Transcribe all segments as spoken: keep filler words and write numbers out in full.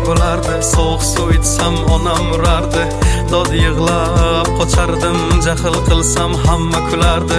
bo'lardi. Sovuq suv ichsam onam urardi. Dod yig'lab qochardim, jahl qilsam hamma kulardi.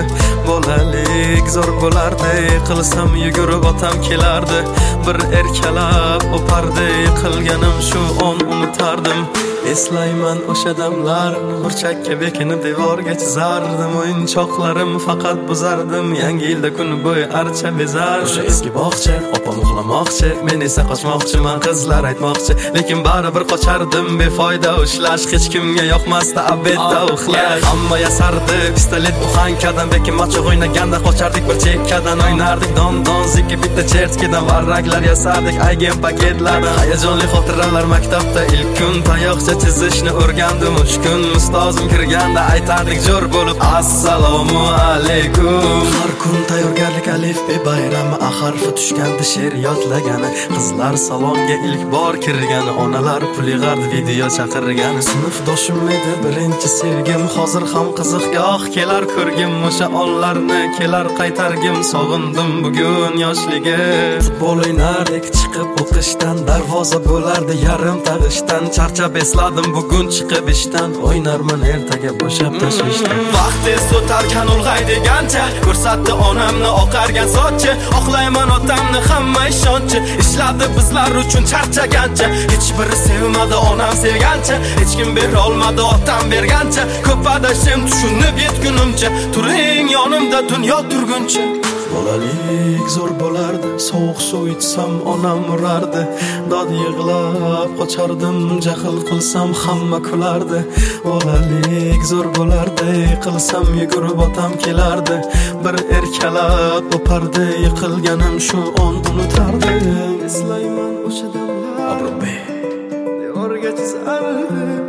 Bolalik zo'r bo'lardi, qilsam yugurib otam kelardi. Bir erkalab o'pardi, qilganim shu on unutardim. Eslayman o'sha damlar, burchakka bekinib devorga chizardim. O'yinchoqlarim faqat buzardim, yangi yilda kun bo'yi archa bezar. O'sha eski bog'cha, opam uxlamoqchi, men esa qochmoqchiman, qizlar aytmoqchi. Lekin baribir qochardim, befoyda ushlash, hech kimga yoqmasdi abedda uxlash. Hamma yasardi, pistolet buxankadan, bekin machoq o'ynaganda qochardik bir chekkadan. O'ynardik don-don zikki bitta chertkidan, varraklar yasardik aygen paketlardan. Hayajonli xotiralar maktabda ilk kun, tayoqcha chizishni o'rgandim uch kun. Ustozim kirganda aytardik jo'r bo'lib assalomu alaykum. Har kun tayyorgarlik alif be bayrami, a harfi tushganda she'r yodlagani. Qizlar salonga ilk bor kirgani, onalar pul yig'ardi video chaqirgani. Sinfdoshim edi birinchi sevgim, hozir ham qiziqgoh kelar ko'rgim. O'sha onlarni kelar qaytargim, sog'indim bugun yoshligim. Futbol o'ynardik chiqib o'qishdan, darvoza bo'lardi yarim tag'ishdan. Charchab esladim bugun chiqib ishdan, o'ynarman ertaga bo'shab tashvishdan. Vaqt tez o'tarkan ulg'ay degancha, ko'rsatdi onamni oqargan sochi. Oqlayman otamni hamma ishonchi, ishladi bizlar uchun charchagancha. Hech biri sevmadi onam sevgancha, hech kim bera olmadi otam bergancha. Ko'p adashim tushunib yetgunimcha, turing yonimda dunyo turguncha. Bolalik zo'r bo'lardi, sovuq suv ichsam onam urardi. Dod yig'lab qochardim, jahl qilsam hamma kulardi. Bolalik zo'r bo'lardi, qilsam yugurib otam kelardi. Bir erkalab o'pardi, yiqilganim shu on unutardim. Eslayman o'sha damlar, devorga chizardi.